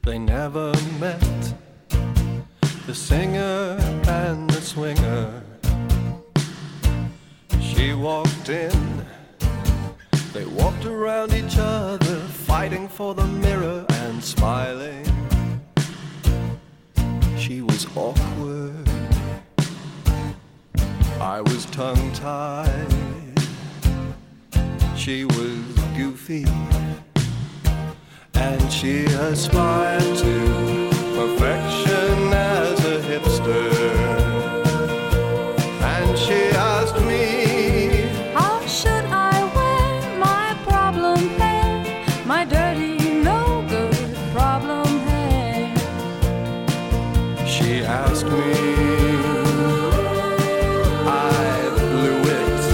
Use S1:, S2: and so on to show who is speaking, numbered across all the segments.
S1: They never met, the singer and the swinger. She walked in, they walked around each other, fighting for the mirror and smiling. She was awkward, I was tongue-tied. She was goofy, and she aspired to perfection as a hipster. And she asked me,
S2: how should I wear my problem hair, my dirty, no good problem hair?
S1: She asked me, I blew it,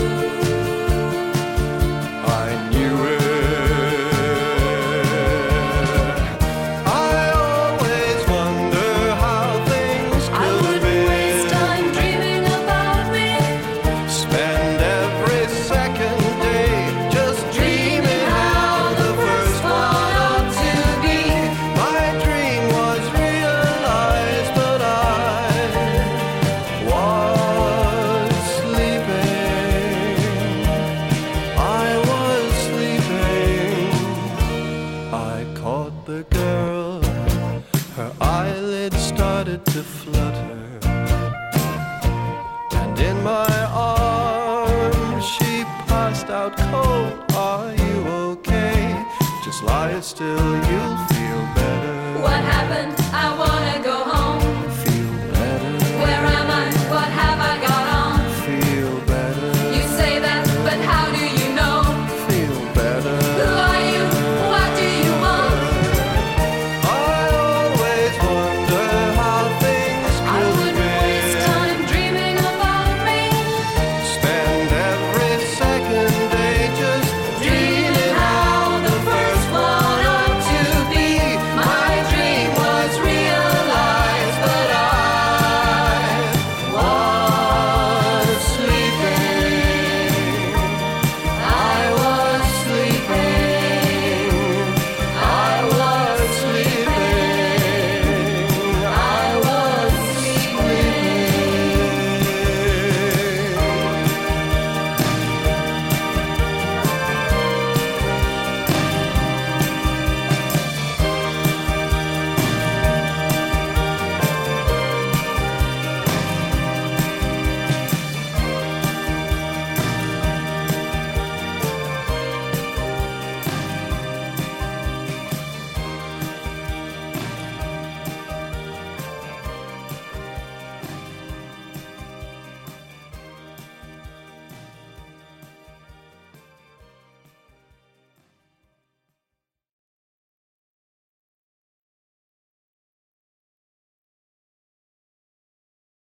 S1: I knew it. I always wonder how things
S2: I
S1: could
S2: wouldn't
S1: be.
S2: waste time dreaming about me.
S1: Spend every second day just dreaming how the first one ought to be. My dream was realized, but I was sleeping. I was sleeping. I caught the girl, her eyelids started to flutter, and in my arms she passed out cold. Are you okay? Just lie still, you'll feel better.
S2: What happened? I wanna go home.